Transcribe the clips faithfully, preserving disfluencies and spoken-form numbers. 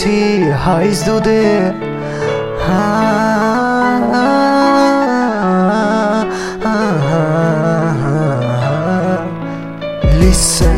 see eyes do that. Ah, ah, ah, ah. Listen.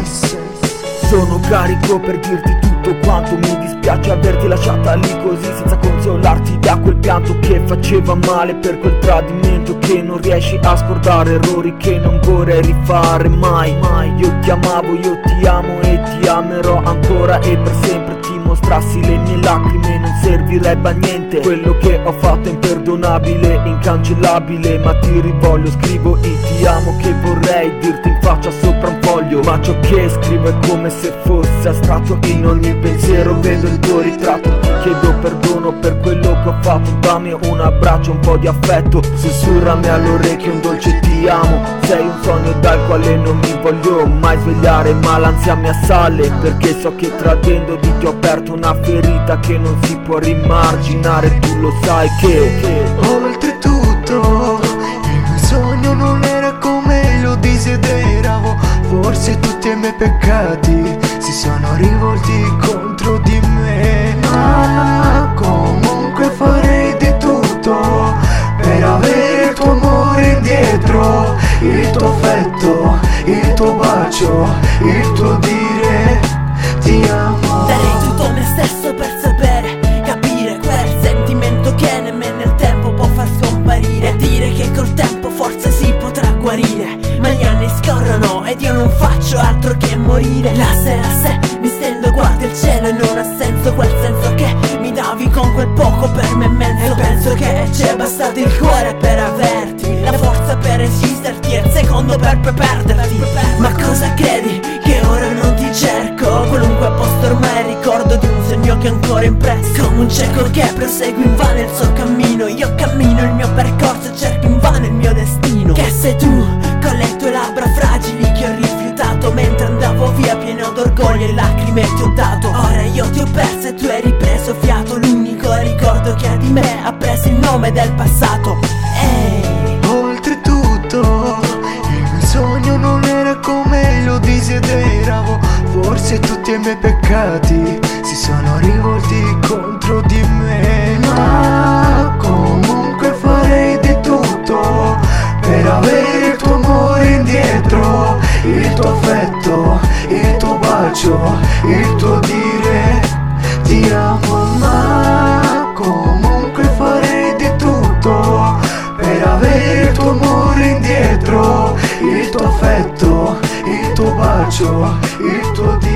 Sono carico per dirti tutto quanto mi dispiace averti lasciata lì così senza consolarti da quel pianto che faceva male, per quel tradimento che non riesci a scordare, errori che non vorrei rifare mai, mai. Io ti amavo, io ti amo e ti amerò ancora e per sempre. Ti mostrassi le mie lacrime non servirebbe a niente. Quello che ho fatto è imperdonabile, incancellabile, ma ti rivoglio. Scrivo il ti amo che vorrei dirti in faccia sopra un foglio, ma ciò che scrivo è come se fosse astratto in ogni pensiero. Vedo il tuo ritratto, ti chiedo perdono per quello che ho fatto. Dammi un abbraccio, un po' di affetto, sussurrami all'orecchio un dolce ti amo. Sei un sogno dal quale non mi voglio mai svegliare, ma l'ansia mi assale perché so che tradendoti ti ho aperto una ferita che non si può rimarginare. Tu lo sai che, che oltretutto il mio sogno non era come lo desideravo. Forse tutti i miei peccati si sono rivolti contro di me, ma comunque farei di tutto per avere il tuo amore indietro, il tuo affetto, il tuo bacio, il tuo dire ti amo. Darei tutto me stesso per sapere, capire quel sentimento che nemmeno il tempo può far scomparire, e dire che col tempo forse si potrà guarire. Ma gli anni scorrono ed io non faccio altro che morire. La sera se mi stendo guardo il cielo e non ha senso quel senso che mi davi con quel poco per me immenso. E penso che ci è bastato il cuore per averti, la forza per esisterti e il secondo per poi perderti. Ma cosa credi? Che ora non ti cerco, qualunque posto ormai ricordo di un sogno che è ancora impresso. Come un cieco che prosegue invano il suo cammino, io cammino il mio percorso e cerco invano il mio destino. Che sei tu, con le tue labbra fragili che ho rifiutato mentre andavo via pieno d'orgoglio e lacrime ti ho dato. Ora io ti ho perso e tu hai ripreso fiato, l'unico ricordo che ha di me ha preso il nome del passato. Ehi, oltretutto il mio sogno non era come lo desideravo. Forse tutti i miei peccati si sono rivolti contro di me, ma comunque farei di tutto per avere il tuo amore indietro, il tuo affetto, il tuo bacio, il tuo dire ti amo. Ma comunque farei di tutto per avere il tuo amore indietro, il tuo affetto, il tuo bacio, il tuo dire